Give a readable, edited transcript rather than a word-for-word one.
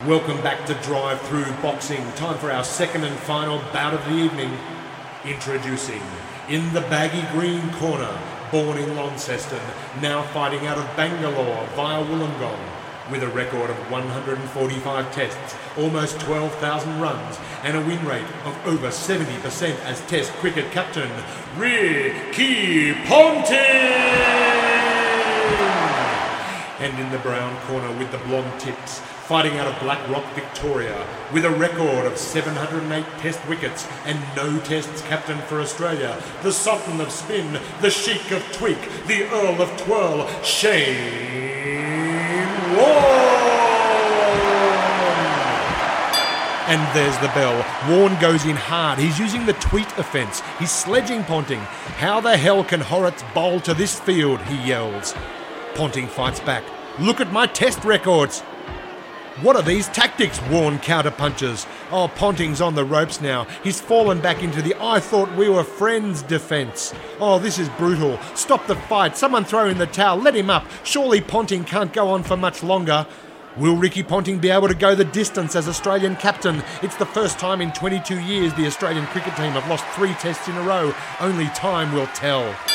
Welcome back to Drive Through Boxing. Time for our second and final bout of the evening. Introducing, in the baggy green corner, born in Launceston, now fighting out of Bangalore via Wollongong, with a record of 145 tests, almost 12,000 runs, and a win rate of over 70% as Test cricket captain, Ricky Ponting! And in the brown corner with the blonde tips, fighting out of Black Rock, Victoria, with a record of 708 test wickets and no tests captain for Australia, the Sultan of Spin, the Sheik of Tweak, the Earl of Twirl, Shane Warne! And there's the bell. Warne goes in hard. He's using the tweet offence. He's sledging Ponting. How the hell can Horrocks bowl to this field, he yells. Ponting fights back. Look at my test records. What are these tactics? Warne counterpunches. Oh, Ponting's on the ropes now. He's fallen back into the I thought we were friends defence. Oh, this is brutal. Stop the fight. Someone throw in the towel. Let him up. Surely Ponting can't go on for much longer. Will Ricky Ponting be able to go the distance as Australian captain? It's the first time in 22 years the Australian cricket team have lost 3 tests in a row. Only time will tell.